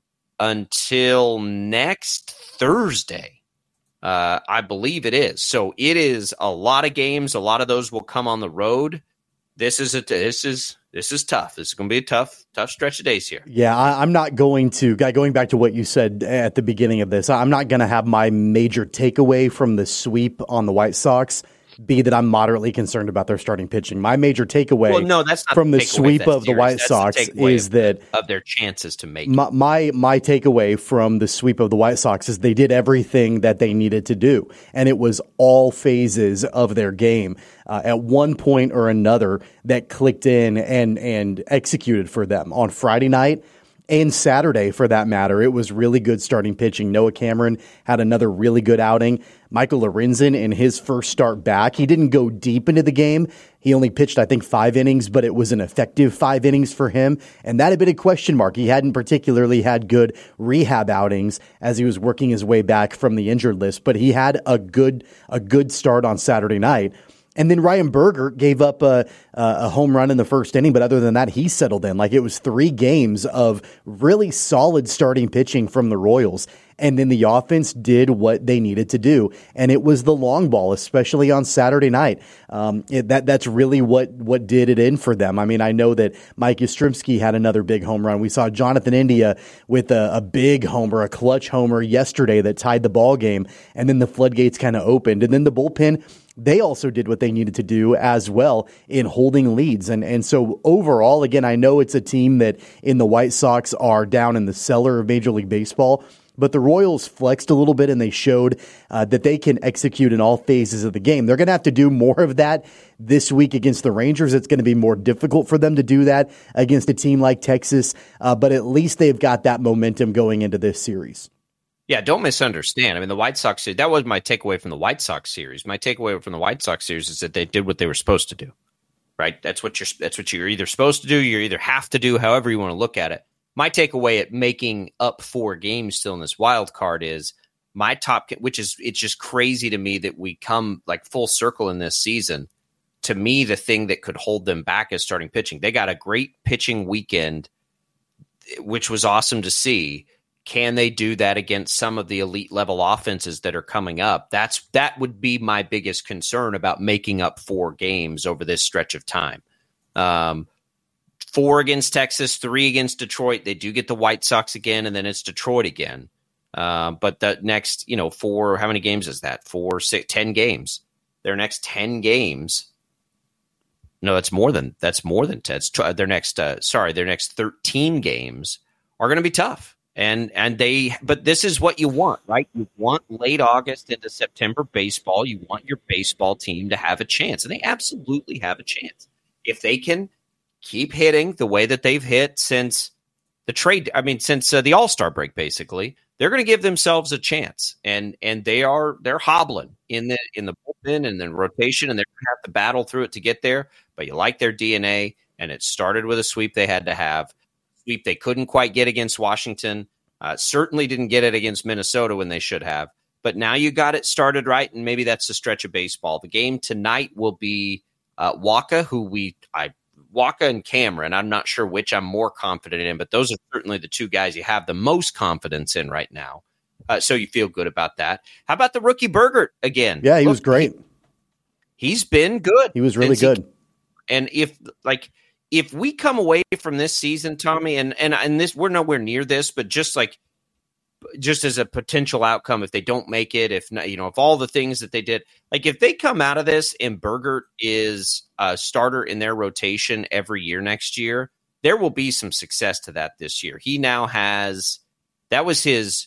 until next Thursday. Uh, I believe it is. So it is a lot of games. A lot of those will come on the road. This is a this is this is tough. This is going to be a tough tough stretch of days here. Yeah, I, I'm not going to going back to what you said at the beginning of this. I'm not going to have my major takeaway from the sweep on the White Sox be that I'm moderately concerned about their starting pitching. My major takeaway well, no, that's not from the, the sweep of the series. White that's Sox the is of, that of their chances to make my, my my takeaway from the sweep of the White Sox is they did everything that they needed to do, and it was all phases of their game uh, at one point or another that clicked in and and executed for them on Friday night. And Saturday, for that matter, it was really good starting pitching. Noah Cameron had another really good outing. Michael Lorenzen, in his first start back, he didn't go deep into the game. He only pitched, I think, five innings, but it was an effective five innings for him. And that had been a question mark. He hadn't particularly had good rehab outings as he was working his way back from the injured list, but he had a good a good start on Saturday night. And then Ryan Berger gave up a, a home run in the first inning, but other than that, he settled in. Like, it was three games of really solid starting pitching from the Royals. And then the offense did what they needed to do. And it was the long ball, especially on Saturday night. Um, it, that that's really what, what did it in for them. I mean, I know that Mike Yastrzemski had another big home run. We saw Jonathan India with a, a big homer, a clutch homer yesterday that tied the ball game. And then the floodgates kind of opened. And then the bullpen, they also did what they needed to do as well in holding leads. And and so overall, again, I know it's a team that in the White Sox are down in the cellar of Major League Baseball, but the Royals flexed a little bit and they showed uh, that they can execute in all phases of the game. They're going to have to do more of that this week against the Rangers. It's going to be more difficult for them to do that against a team like Texas, uh, but at least they've got that momentum going into this series. Yeah, don't misunderstand. I mean, the White Sox, that was my takeaway from the White Sox series. My takeaway from the White Sox series is that they did what they were supposed to do, right? That's what you're, that's what you're either supposed to do, you either have to do, however you want to look at it. My takeaway at making up four games still in this wild card is my top, which is, it's just crazy to me that we come like full circle in this season. To me, the thing that could hold them back is starting pitching. They got a great pitching weekend, which was awesome to see. Can they do that against some of the elite level offenses that are coming up? That's that would be my biggest concern about making up four games over this stretch of time. Um, four against Texas, three against Detroit. They do get the White Sox again, and then it's Detroit again. Uh, but the next, you know, four, how many games is that? Four, six, ten games. Their next ten games. No, that's more than that's more than ten. It's tw- their next, uh, sorry, their next thirteen games are going to be tough. And and they, but this is what you want, right? You want late August into September baseball. You want your baseball team to have a chance, and they absolutely have a chance if they can keep hitting the way that they've hit since the trade. I mean, since uh, the All-Star break, basically, they're going to give themselves a chance, and and they are they're hobbling in the in the bullpen and then rotation, and they're going to have to battle through it to get there. But you like their D N A, and it started with a sweep they had to have. Sweep they couldn't quite get against Washington. Uh, certainly didn't get it against Minnesota when they should have. But now you got it started right, and maybe that's the stretch of baseball. The game tonight will be uh, Waka, who we I Waka and Cameron. I'm not sure which I'm more confident in, but those are certainly the two guys you have the most confidence in right now. Uh, so you feel good about that. How about the rookie Berger again? Yeah, he Look, was great. He, He's been good. He was really good. He, and if like if we come away from this season, Tommy, and and and this we're nowhere near this, but just like just as a potential outcome, if they don't make it, if not, you know, if all the things that they did, like if they come out of this and Burgert is a starter in their rotation every year next year, there will be some success to that this year. He now has, that was his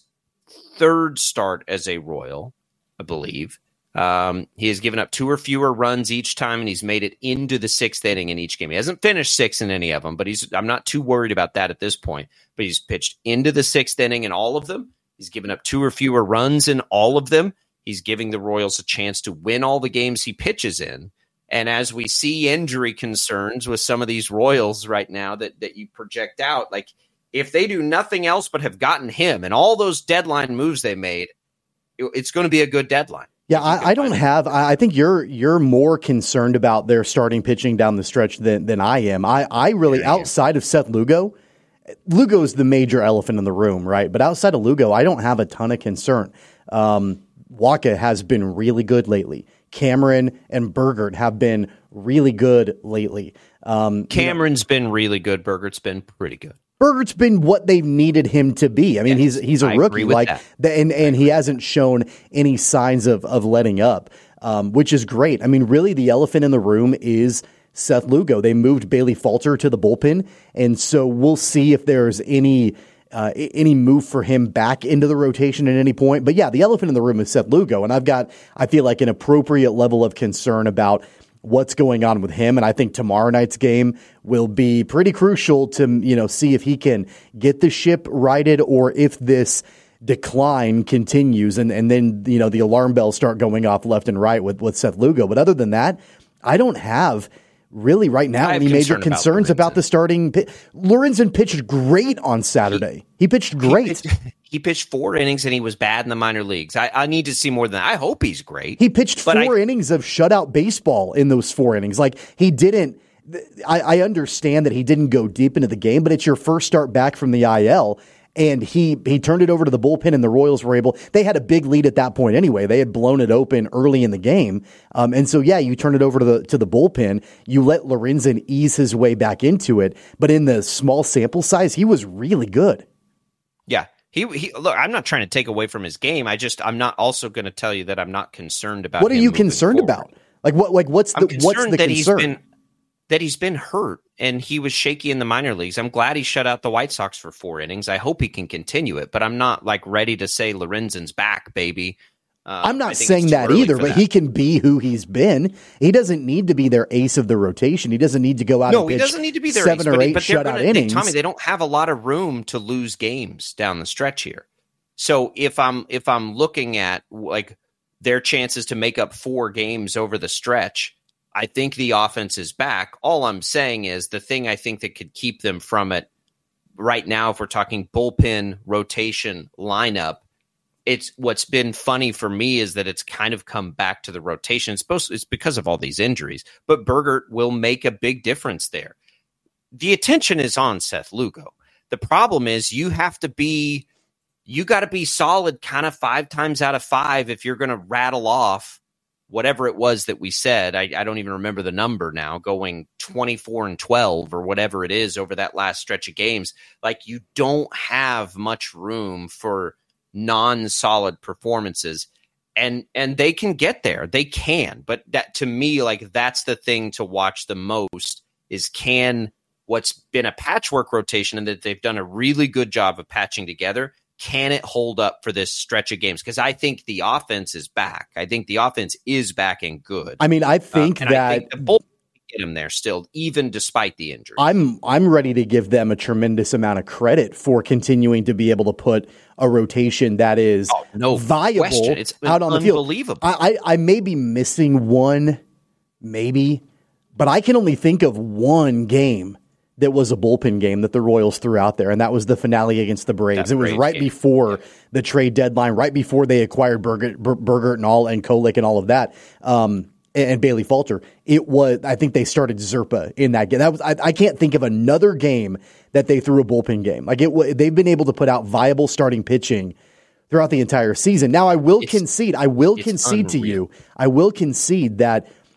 third start as a Royal, I believe. Um, he has given up two or fewer runs each time, and he's made it into the sixth inning in each game. He hasn't finished sixth in any of them, but he's, I'm not too worried about that at this point. But he's pitched into the sixth inning in all of them. He's given up two or fewer runs in all of them. He's giving the Royals a chance to win all the games he pitches in. And as we see injury concerns with some of these Royals right now that, that you project out, like if they do nothing else but have gotten him and all those deadline moves they made, it, it's going to be a good deadline. Yeah, I, I don't have. I think you're you're more concerned about their starting pitching down the stretch than than I am. I I really yeah, outside of Seth Lugo, Lugo's the major elephant in the room, right? But outside of Lugo, I don't have a ton of concern. Um, Wacha has been really good lately. Cameron and Burgert have been really good lately. Um, Cameron's you know, been really good. Burgert's been pretty good. Burgert's been what they've needed him to be. I mean, yes, he's he's a I rookie, like, the, and and he hasn't shown any signs of of letting up, um, which is great. I mean, really, the elephant in the room is Seth Lugo. They moved Bailey Falter to the bullpen, and so we'll see if there's any uh, any move for him back into the rotation at any point. But yeah, the elephant in the room is Seth Lugo, and I've got, I feel like, an appropriate level of concern about what's going on with him. And I think tomorrow night's game will be pretty crucial to, you know, see if he can get the ship righted or if this decline continues. And, and then, you know, the alarm bells start going off left and right with, with Seth Lugo. But other than that, I don't have really right now any major concerns about, about the starting. Lorenzen pitched great on Saturday. He, he pitched great. He pitched, he pitched four innings and he was bad in the minor leagues. I, I need to see more than that. I hope he's great. He pitched four I, innings of shutout baseball in those four innings. Like he didn't. I, I understand that he didn't go deep into the game, but it's your first start back from the I L. And he he turned it over to the bullpen, and the Royals were able – they had a big lead at that point anyway. They had blown it open early in the game. Um, and so, yeah, you turn it over to the to the bullpen. You let Lorenzen ease his way back into it. But in the small sample size, he was really good. Yeah. He, he look, I'm not trying to take away from his game. I just – I'm not also going to tell you that I'm not concerned about What are you concerned forward. about? Like, what? Like what's the, I'm concerned what's the that concern? He's been, that he's been hurt and he was shaky in the minor leagues. I'm glad he shut out the White Sox for four innings. I hope he can continue it, but I'm not like ready to say Lorenzen's back, baby. Uh, I'm not saying that either, but that. He can be who he's been. He doesn't need to be their ace of the rotation. He doesn't need to go out no, and pitch he doesn't need to be their seven ace, or but, eight but shutout gonna, innings. Tommy, they don't have a lot of room to lose games down the stretch here. So if I'm if I'm looking at like their chances to make up four games over the stretch, I think the offense is back. All I'm saying is the thing I think that could keep them from it right now, if we're talking bullpen, rotation, lineup, it's what's been funny for me is that it's kind of come back to the rotation. It's supposed to, it's because of all these injuries, but Burgert will make a big difference there. The attention is on Seth Lugo. The problem is you have to be, you got to be solid kind of five times out of five if you're going to rattle off whatever it was that we said. I, I don't even remember the number now, going twenty-four and twelve or whatever it is over that last stretch of games. Like you don't have much room for non-solid performances, and and they can get there. They can. But that to me, like that's the thing to watch the most is can what's been a patchwork rotation and that they've done a really good job of patching together. Can it hold up for this stretch of games? Because I think the offense is back. I think the offense is back and good. I mean, I think uh, that I think the bullpen can get him there still, even despite the injury. I'm I'm ready to give them a tremendous amount of credit for continuing to be able to put a rotation that is oh, no viable question. It's out on the field. Unbelievable. I, I I may be missing one, maybe, but I can only think of one game that was a bullpen game that the Royals threw out there, and that was the finale against the Braves. That it was Braves right game. before yeah. the trade deadline, right before they acquired Burgert, Burgert and all, and Kolek and all of that, um, and, and Bailey Falter. It was, I think they started Zerpa in that game. That was, I, I can't think of another game that they threw a bullpen game. Like it, they've been able to put out viable starting pitching throughout the entire season. Now, I will it's, concede, I will concede unreal. to you, I will concede that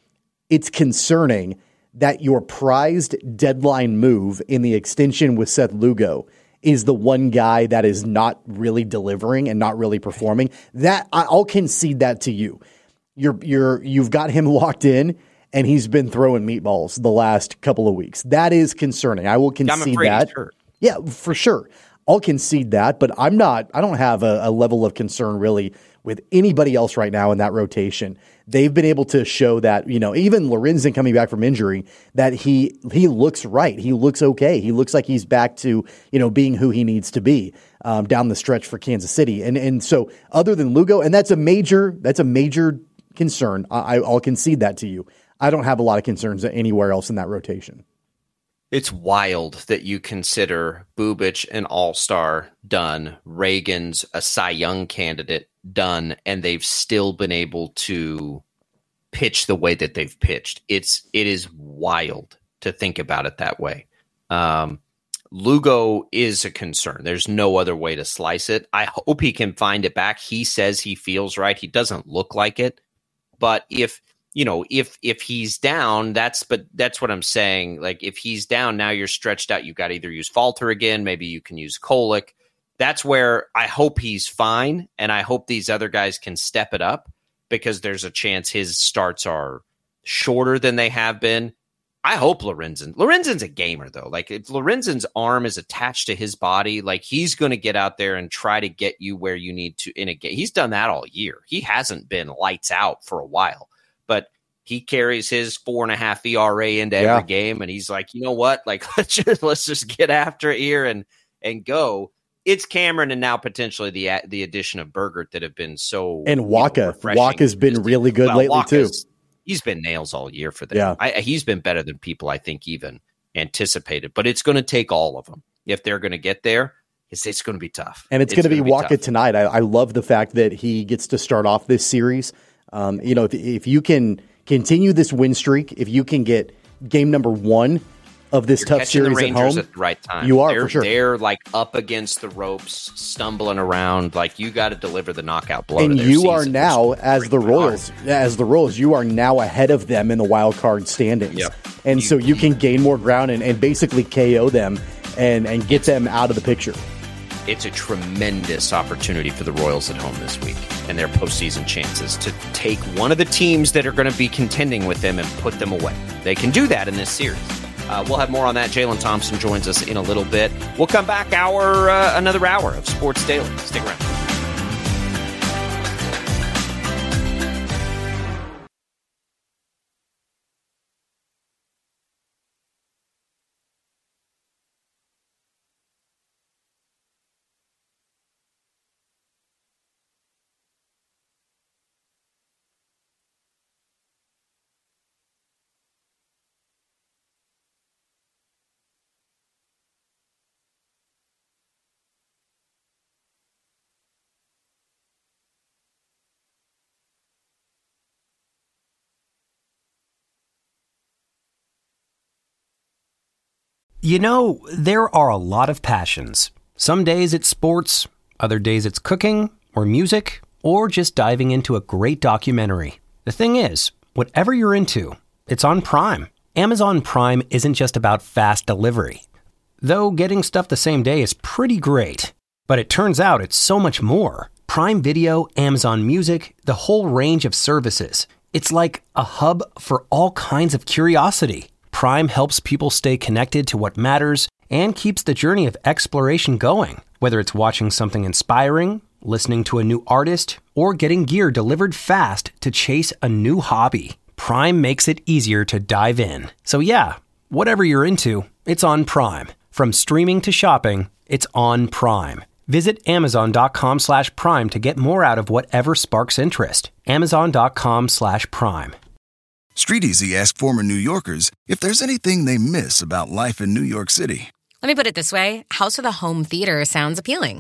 it's concerning that your prized deadline move in the extension with Seth Lugo is the one guy that is not really delivering and not really performing. That I'll concede that to you. You're you're you've got him locked in, and he's been throwing meatballs the last couple of weeks. That is concerning. I will concede that. Yeah, for sure. I'll concede that, but I'm not. I don't have a, a level of concern really with anybody else right now in that rotation. They've been able to show that, you know, even Lorenzen coming back from injury, that he he looks right. He looks okay. He looks like he's back to, you know, being who he needs to be um, down the stretch for Kansas City. And and so other than Lugo, and that's a major that's a major concern. I, I'll concede that to you. I don't have a lot of concerns anywhere else in that rotation. It's wild that you consider Bubic an all-star done, Reagan's a Cy Young candidate done, and they've still been able to pitch the way that they've pitched. It's it is wild to think about it that way. Um, Lugo is a concern. There's no other way to slice it. I hope he can find it back. He says he feels right. He doesn't look like it, but if you know, if if he's down, that's but that's what I'm saying. Like if he's down, now you're stretched out. You've got to either use Falter again, maybe you can use Kolek. That's where I hope he's fine, and I hope these other guys can step it up because there's a chance his starts are shorter than they have been. I hope Lorenzen. Lorenzen's a gamer though. Like if Lorenzen's arm is attached to his body, like he's going to get out there and try to get you where you need to in a game. He's done that all year. He hasn't been lights out for a while. But he carries his four and a half E R A into every yeah. game, and he's like, you know what? Like, let's just let's just get after it here and and go. It's Cameron and now potentially the the addition of Bergert that have been so and Waka. You know, Waka's been really good well, lately Waka's, too. He's been nails all year for them. Yeah. I, he's been better than people I think even anticipated. But it's going to take all of them if they're going to get there. It's, it's going to be tough, and it's, it's going to be Waka tough. tonight. I, I love the fact that he gets to start off this series. Um, you know, if, if you can continue this win streak, if you can get game number one of this You're tough series the at home, at the right time. You are they're, for sure. They're like up against the ropes, stumbling around. Like you got to deliver the knockout blow. And to their you season, are now, as the Royals, hard. as the Royals, you are now ahead of them in the wild card standings, yep. and you, so you can gain more ground and, and basically K O them and and get them out of the picture. It's a tremendous opportunity for the Royals at home this week and their postseason chances to take one of the teams that are going to be contending with them and put them away. They can do that in this series. Uh, we'll have more on that. Jalen Thompson joins us in a little bit. We'll come back our uh, another hour of Sports Daily. Stick around. You know, there are a lot of passions. Some days it's sports, other days it's cooking or music, or just diving into a great documentary. The thing is, whatever you're into, it's on Prime. Amazon Prime isn't just about fast delivery. Though getting stuff the same day is pretty great. But it turns out it's so much more. Prime Video, Amazon Music, the whole range of services. It's like a hub for all kinds of curiosity. Prime helps people stay connected to what matters and keeps the journey of exploration going. Whether it's watching something inspiring, listening to a new artist, or getting gear delivered fast to chase a new hobby, Prime makes it easier to dive in. So yeah, whatever you're into, it's on Prime. From streaming to shopping, it's on Prime. Visit amazon.com slash prime to get more out of whatever sparks interest. Amazon.com slash prime. StreetEasy asked former New Yorkers if there's anything they miss about life in New York City. Let me put it this way. House with a home theater sounds appealing.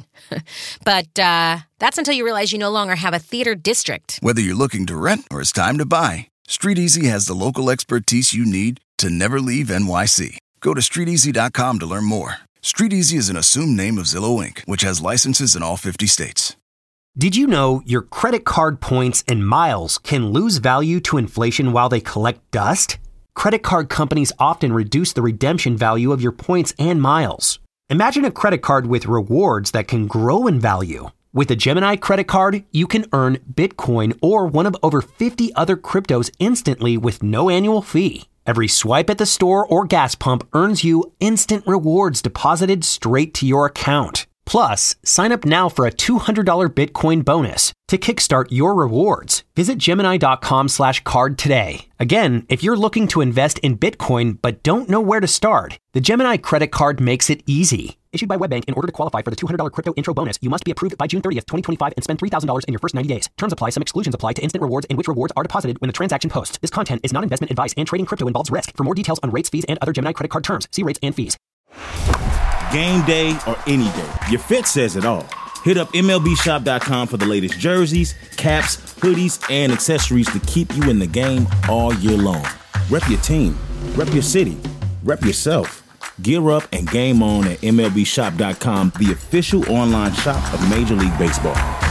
But uh, that's until you realize you no longer have a theater district. Whether you're looking to rent or it's time to buy, StreetEasy has the local expertise you need to never leave N Y C. Go to street easy dot com to learn more. StreetEasy is an assumed name of Zillow Incorporated, which has licenses in all fifty states. Did you know your credit card points and miles can lose value to inflation while they collect dust? Credit card companies often reduce the redemption value of your points and miles. Imagine a credit card with rewards that can grow in value. With a Gemini credit card, you can earn Bitcoin or one of over fifty other cryptos instantly with no annual fee. Every swipe at the store or gas pump earns you instant rewards deposited straight to your account. Plus, sign up now for a two hundred dollars Bitcoin bonus to kickstart your rewards. Visit Gemini.com slash card today. Again, if you're looking to invest in Bitcoin but don't know where to start, the Gemini credit card makes it easy. Issued by WebBank, in order to qualify for the two hundred dollars crypto intro bonus, you must be approved by June thirtieth, twenty twenty-five and spend three thousand dollars in your first ninety days. Terms apply. Some exclusions apply to instant rewards and which rewards are deposited when the transaction posts. This content is not investment advice and trading crypto involves risk. For more details on rates, fees, and other Gemini credit card terms, see rates and fees. Game day or any day, your fit says it all. Hit up M L B shop dot com for the latest jerseys, caps, hoodies, and accessories to keep you in the game all year long. Rep your team, rep your city, rep yourself. Gear up and game on at M L B shop dot com, the official online shop of Major League Baseball.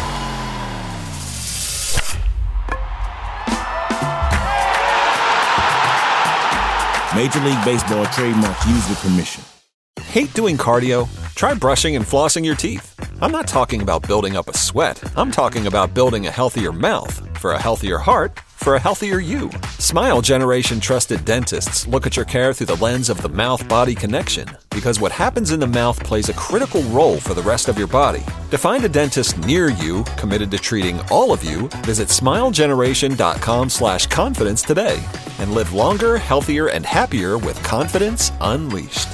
Major League Baseball trademarks used with permission. Hate doing cardio? Try brushing and flossing your teeth. I'm not talking about building up a sweat. I'm talking about building a healthier mouth. For a healthier heart, for a healthier you. Smile Generation trusted dentists look at your care through the lens of the mouth-body connection, because what happens in the mouth plays a critical role for the rest of your body. To find a dentist near you committed to treating all of you, visit smilegeneration.com slash confidence today and live longer, healthier, and happier with confidence unleashed.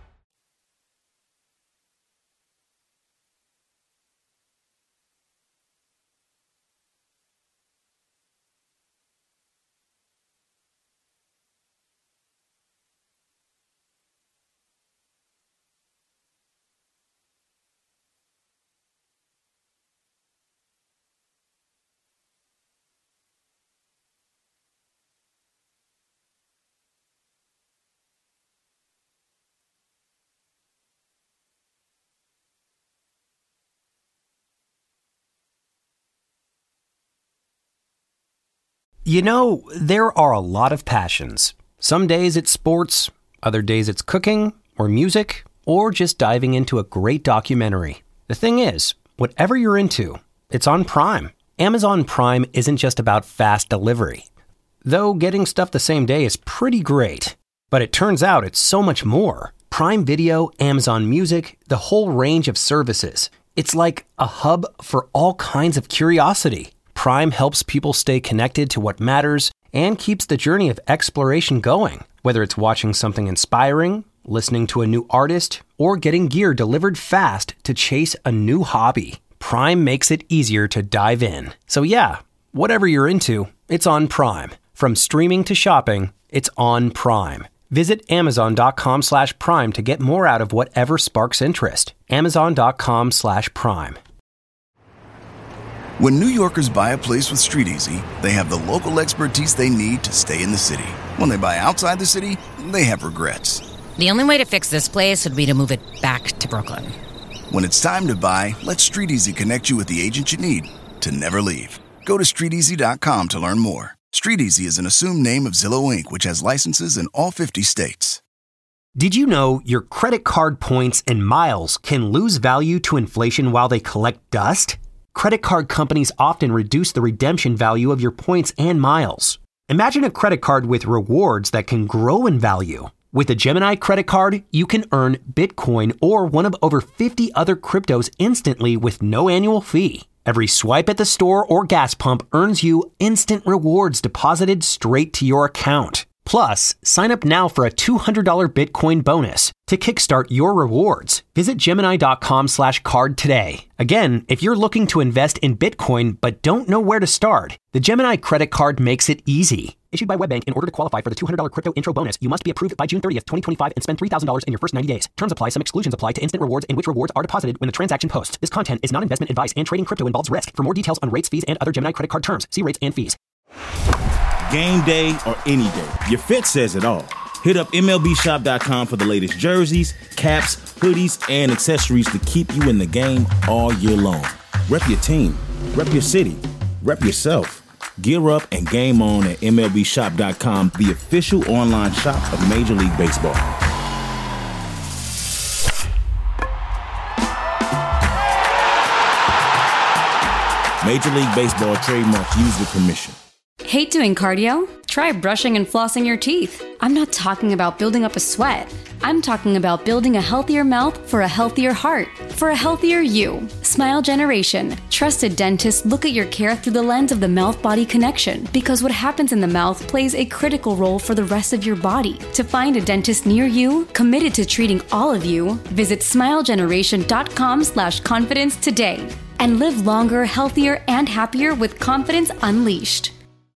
You know, there are a lot of passions. Some days it's sports, other days it's cooking, or music, or just diving into a great documentary. The thing is, whatever you're into, it's on Prime. Amazon Prime isn't just about fast delivery. Though getting stuff the same day is pretty great. But it turns out it's so much more. Prime Video, Amazon Music, the whole range of services. It's like a hub for all kinds of curiosity. Prime helps people stay connected to what matters and keeps the journey of exploration going. Whether it's watching something inspiring, listening to a new artist, or getting gear delivered fast to chase a new hobby, Prime makes it easier to dive in. So yeah, whatever you're into, it's on Prime. From streaming to shopping, it's on Prime. Visit amazon.com slash prime to get more out of whatever sparks interest. Amazon.com slash prime. When New Yorkers buy a place with StreetEasy, they have the local expertise they need to stay in the city. When they buy outside the city, they have regrets. The only way to fix this place would be to move it back to Brooklyn. When it's time to buy, let StreetEasy connect you with the agent you need to never leave. Go to street easy dot com to learn more. StreetEasy is an assumed name of Zillow Incorporated, which has licenses in all fifty states. Did you know your credit card points and miles can lose value to inflation while they collect dust? Credit card companies often reduce the redemption value of your points and miles. Imagine a credit card with rewards that can grow in value. With a Gemini credit card, you can earn Bitcoin or one of over fifty other cryptos instantly with no annual fee. Every swipe at the store or gas pump earns you instant rewards deposited straight to your account. Plus, sign up now for a two hundred dollars Bitcoin bonus to kickstart your rewards. Visit Gemini.com slash card today. Again, if you're looking to invest in Bitcoin but don't know where to start, the Gemini credit card makes it easy. Issued by WebBank, in order to qualify for the two hundred dollars crypto intro bonus, you must be approved by June thirtieth, twenty twenty-five and spend three thousand dollars in your first ninety days. Terms apply. Some exclusions apply to instant rewards and which rewards are deposited when the transaction posts. This content is not investment advice and trading crypto involves risk. For more details on rates, fees, and other Gemini credit card terms, see rates and fees. Game day or any day, your fit says it all. Hit up M L B shop dot com for the latest jerseys, caps, hoodies, and accessories to keep you in the game all year long. Rep your team, Rep your city. Rep yourself. Gear up and game on at M L B shop dot com, the official online shop of Major League Baseball. Major League Baseball trademarks used with permission. Hate doing cardio? Try brushing and flossing your teeth. I'm not talking about building up a sweat. I'm talking about building a healthier mouth for a healthier heart, for a healthier you. Smile Generation. Trusted dentists look at your care through the lens of the mouth-body connection, because what happens in the mouth plays a critical role for the rest of your body. To find a dentist near you, committed to treating all of you, visit smile generation dot com slash confidence today. And live longer, healthier, and happier with confidence unleashed.